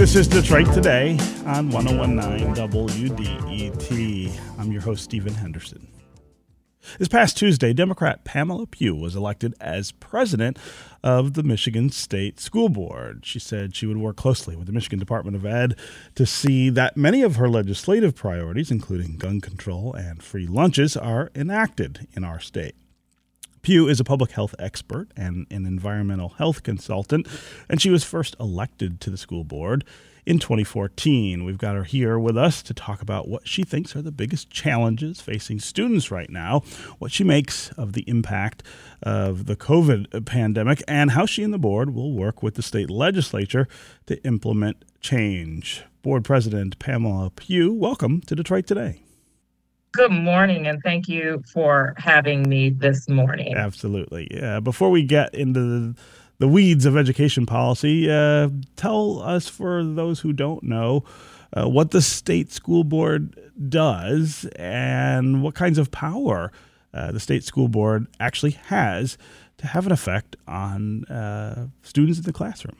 This is Detroit Today on 1019 WDET. I'm your host, Stephen Henderson. This past Tuesday, Democrat Pamela Pugh was elected as president of the Michigan State School Board. She said she would work closely with the Michigan Department of Ed to see that many of her legislative priorities, including gun control and free lunches, are enacted in our state. Pugh is a public health expert and an environmental health consultant, and she was first elected to the school board in 2014. We've got her here with us to talk about what she thinks are the biggest challenges facing students right now, what she makes of the impact of the COVID pandemic, and how she and the board will work with the state legislature to implement change. Board President Pamela Pugh, welcome to Detroit Today. Good morning, and thank you for having me this morning. Absolutely. Before we get into the weeds of education policy, tell us, for those who don't know, what the state school board does and what kinds of power the state school board actually has to have an effect on students in the classroom.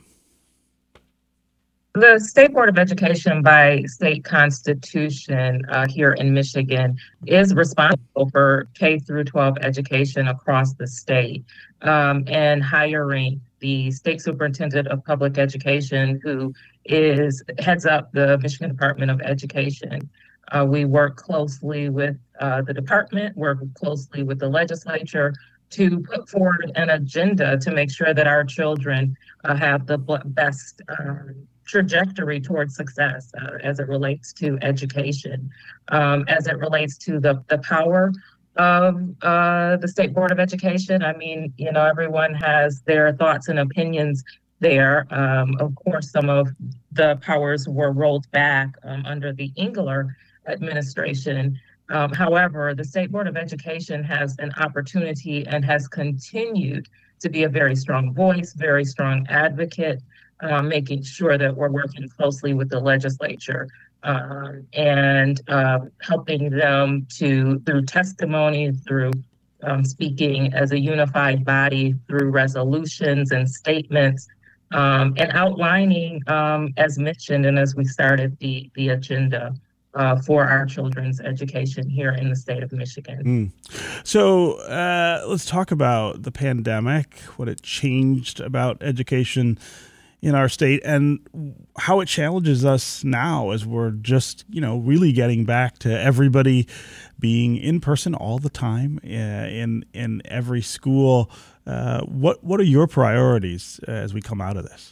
The State Board of Education, by state constitution here in Michigan, is responsible for K through 12 education across the state, and hiring the state superintendent of public education, who heads up the Michigan Department of Education. We work closely with the department, work closely with the legislature to put forward an agenda to make sure that our children have the best trajectory towards success as it relates to education. As it relates to the power of the State Board of Education, I mean, everyone has their thoughts and opinions there. Of course, some of the powers were rolled back under the Engler administration. However, the State Board of Education has an opportunity and has continued to be a very strong voice, very strong advocate, making sure that we're working closely with the legislature and helping them through testimony, through speaking as a unified body, through resolutions and statements, and outlining, as mentioned and as we started, the agenda for our children's education here in the state of Michigan. So let's talk about the pandemic, what it changed about education in our state, and how it challenges us now as we're just, really getting back to everybody being in person all the time in every school. What are your priorities as we come out of this?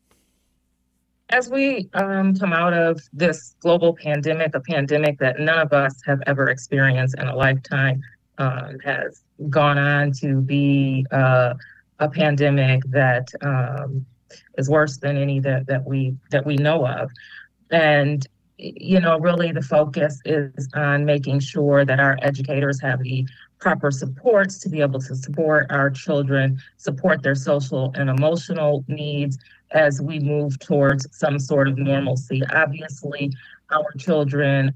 As we come out of this global pandemic, a pandemic that none of us have ever experienced in a lifetime, has gone on to be a pandemic that is worse than any that we know of. And, really the focus is on making sure that our educators have the proper supports to be able to support our children, support their social and emotional needs as we move towards some sort of normalcy. Obviously, our children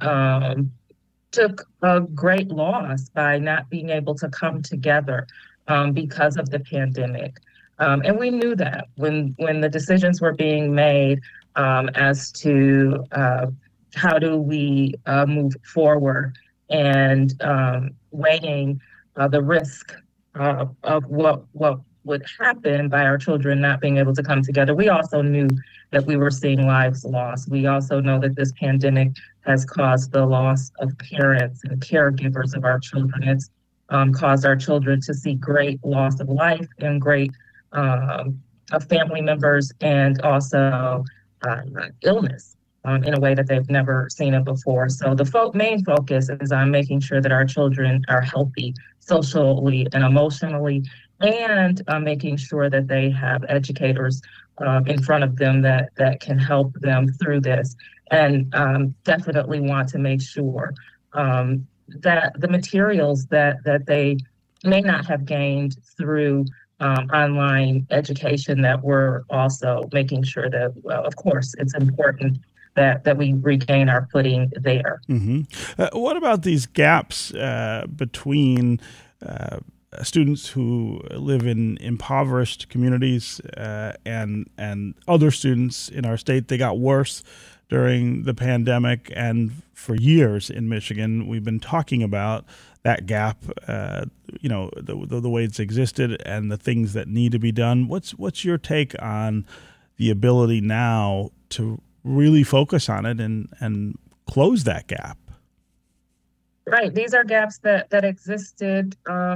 took a great loss by not being able to come together because of the pandemic. And we knew that when the decisions were being made as to how do we move forward, and weighing the risk of what would happen by our children not being able to come together. We also knew that we were seeing lives lost. We also know that this pandemic has caused the loss of parents and caregivers of our children. It's caused our children to see great loss of life and great of family members, and also illness in a way that they've never seen it before. So the main focus is on making sure that our children are healthy socially and emotionally, and making sure that they have educators in front of them that can help them through this. And definitely want to make sure that the materials that they may not have gained through online education, that we're also making sure that, well, of course, it's important that we regain our footing there. Mm-hmm. What about these gaps between students who live in impoverished communities and other students in our state. They got worse during the pandemic, and for years in Michigan, we've been talking about that gap, the way it's existed and the things that need to be done. What's your take on the ability now to really focus on it and close that gap? Right. These are gaps that existed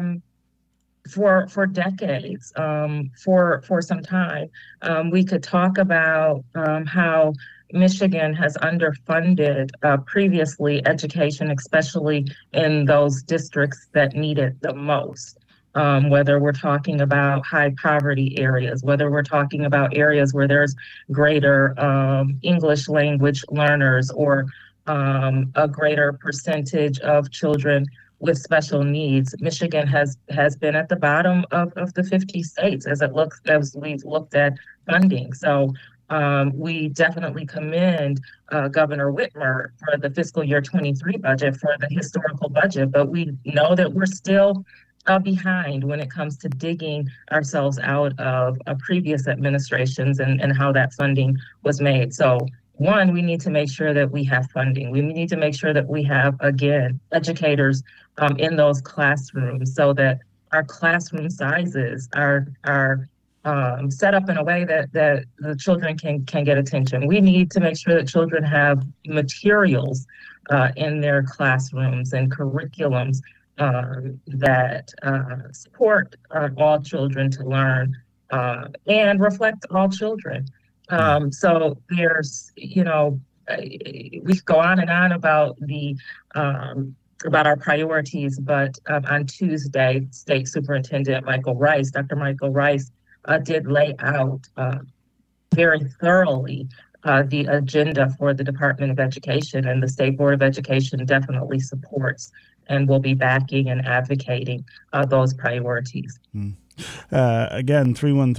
for decades, for some time. We could talk about how Michigan has underfunded previously education, especially in those districts that need it the most. Whether we're talking about high poverty areas, whether we're talking about areas where there's greater English language learners, or a greater percentage of children with special needs. Michigan has been at the bottom of the 50 states as we've looked at funding. So we definitely commend Governor Whitmer for the fiscal year 23 budget, for the historical budget, but we know that we're still behind when it comes to digging ourselves out of previous administrations and how that funding was made. So one, we need to make sure that we have funding. We need to make sure that we have, again, educators in those classrooms, so that our classroom sizes are set up in a way that the children can get attention. We need to make sure that children have materials in their classrooms and curriculums that support all children to learn and reflect all children. So there's, we go on and on about about our priorities, but on Tuesday, State Superintendent Dr. Michael Rice, did lay out very thoroughly the agenda for the Department of Education, and the State Board of Education definitely supports and will be backing and advocating those priorities. Again,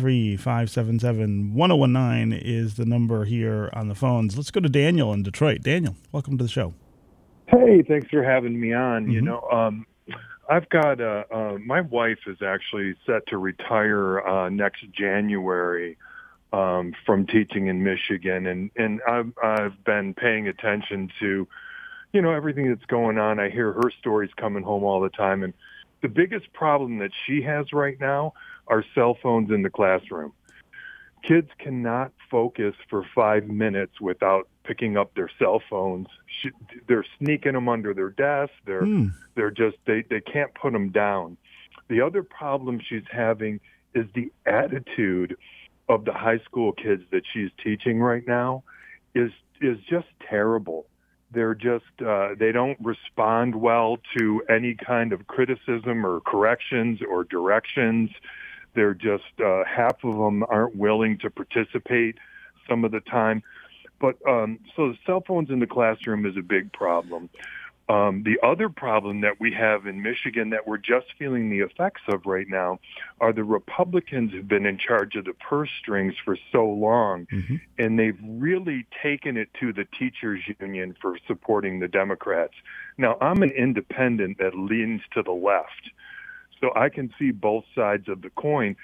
313-577-1019 is the number here on the phones. Let's go to Daniel in Detroit. Daniel, welcome to the show. Hey, thanks for having me on. Mm-hmm. I've got my wife is actually set to retire next January from teaching in Michigan, and I've been paying attention to, everything that's going on. I hear her stories coming home all the time, and the biggest problem that she has right now are cell phones in the classroom. Kids cannot focus for 5 minutes without picking up their cell phones. They're sneaking them under their desk. They're just, they can't put them down. The other problem she's having is the attitude of the high school kids that she's teaching right now is just terrible. They're just, they don't respond well to any kind of criticism or corrections or directions. They're just, half of them aren't willing to participate some of the time. But so the cell phones in the classroom is a big problem. The other problem that we have in Michigan that we're just feeling the effects of right now are the Republicans have been in charge of the purse strings for so long, mm-hmm. and they've really taken it to the teachers union for supporting the Democrats. Now, I'm an independent that leans to the left, so I can see both sides of the coin.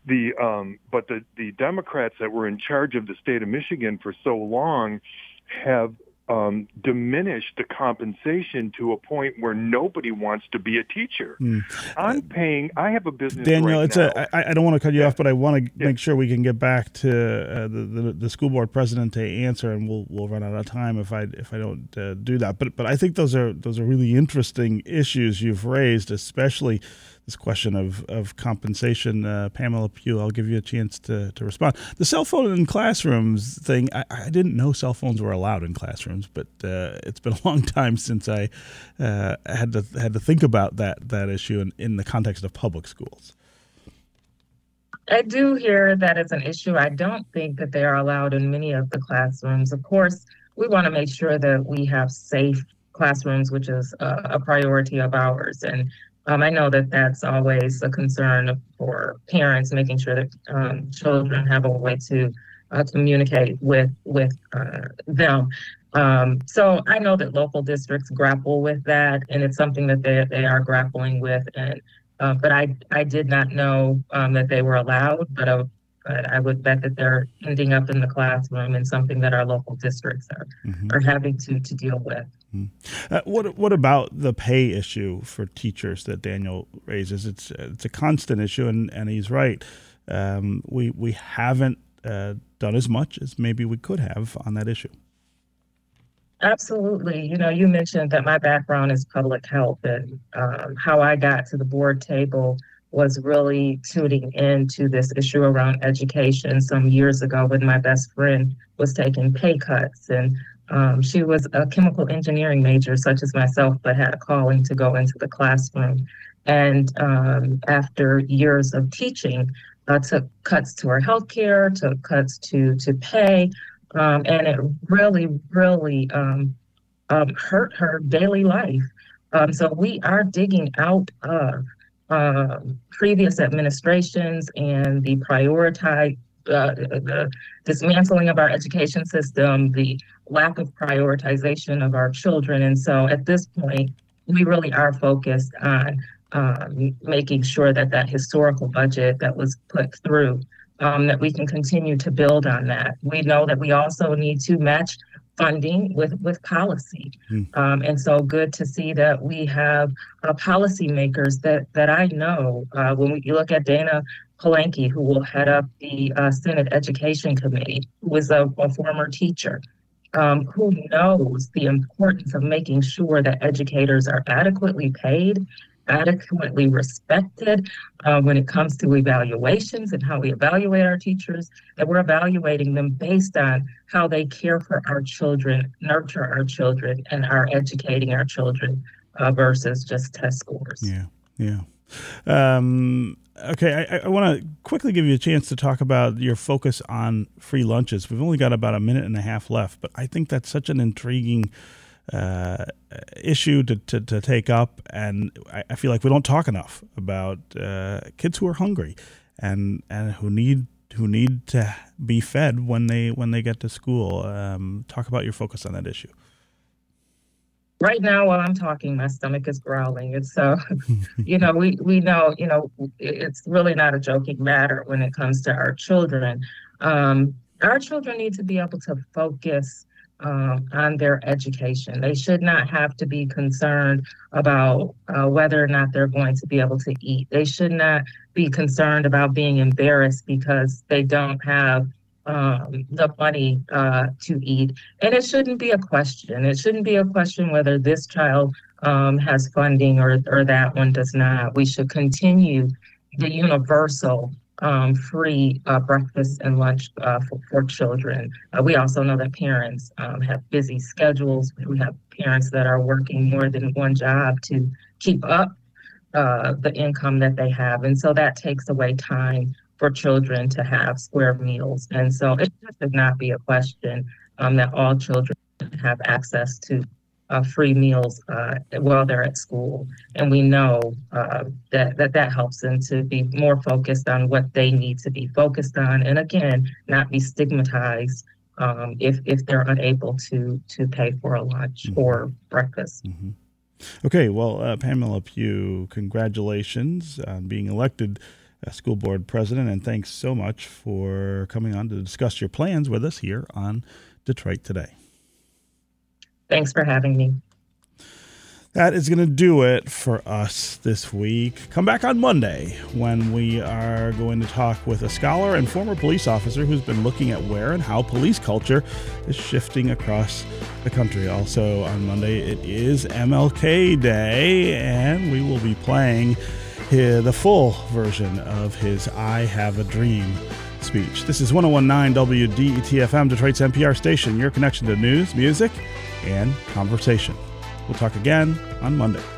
But the Democrats that were in charge of the state of Michigan for so long have diminished the compensation to a point where nobody wants to be a teacher. I have a business. Daniel, right now. I don't want to cut you off, but I want to make sure we can get back to the school board president to answer, and we'll run out of time if I don't do that. But I think those are really interesting issues you've raised, especially this question of compensation. Pamela Pugh, I'll give you a chance to respond. The cell phone in classrooms thing, I didn't know cell phones were allowed in classrooms, but it's been a long time since I had to think about that issue in the context of public schools. I do hear that it's an issue. I don't think that they are allowed in many of the classrooms. Of course, we want to make sure that we have safe classrooms, which is a priority of ours. And I know that that's always a concern for parents, making sure that children have a way to communicate with them. So I know that local districts grapple with that, and it's something that they are grappling with. And But I did not know that they were allowed, but I would bet that they're ending up in the classroom and something that our local districts are having to deal with. What about the pay issue for teachers that Daniel raises? It's a constant issue, and he's right. We haven't done as much as maybe we could have on that issue. Absolutely. You mentioned that my background is public health, and how I got to the board table was really tuning into this issue around education some years ago when my best friend was taking pay cuts. And she was a chemical engineering major, such as myself, but had a calling to go into the classroom. And after years of teaching, took cuts to her health care, took cuts to pay. And it really, really hurt her daily life. So we are digging out of previous administrations and the dismantling of our education system, the lack of prioritization of our children. And so at this point, we really are focused on making sure that historical budget that was put through, that we can continue to build on that. We know that we also need to match funding with policy. And so good to see that we have policymakers that I know. When you look at Dana Palanke, who will head up the Senate Education Committee, who is a former teacher, who knows the importance of making sure that educators are adequately paid, adequately respected when it comes to evaluations and how we evaluate our teachers, that we're evaluating them based on how they care for our children, nurture our children, and are educating our children versus just test scores. Yeah. Okay, I want to quickly give you a chance to talk about your focus on free lunches. We've only got about a minute and a half left, but I think that's such an intriguing issue to take up, and I feel like we don't talk enough about kids who are hungry and who need to be fed when they get to school. Talk about your focus on that issue. Right now, while I'm talking, my stomach is growling. And so, we know, it's really not a joking matter when it comes to our children. Our children need to be able to focus on their education. They should not have to be concerned about whether or not they're going to be able to eat. They should not be concerned about being embarrassed because they don't have the money to eat. And it shouldn't be a question. It shouldn't be a question whether this child has funding or that one does not. We should continue the universal free breakfast and lunch for children. We also know that parents have busy schedules. We have parents that are working more than one job to keep up the income that they have. And so that takes away time for children to have square meals. And so it should not be a question that all children have access to free meals while they're at school. And we know that helps them to be more focused on what they need to be focused on. And again, not be stigmatized if they're unable to pay for a lunch or breakfast. Okay, well, Pamela Pugh, congratulations on being elected school board president, and thanks so much for coming on to discuss your plans with us here on Detroit Today. Thanks for having me. That is going to do it for us this week. Come back on Monday when we are going to talk with a scholar and former police officer who's been looking at where and how police culture is shifting across the country. Also on Monday, it is MLK Day, and we will be playing the full version of his I Have a Dream speech. This is 101.9 WDET-FM, Detroit's NPR station, your connection to news, music, and conversation. We'll talk again on Monday.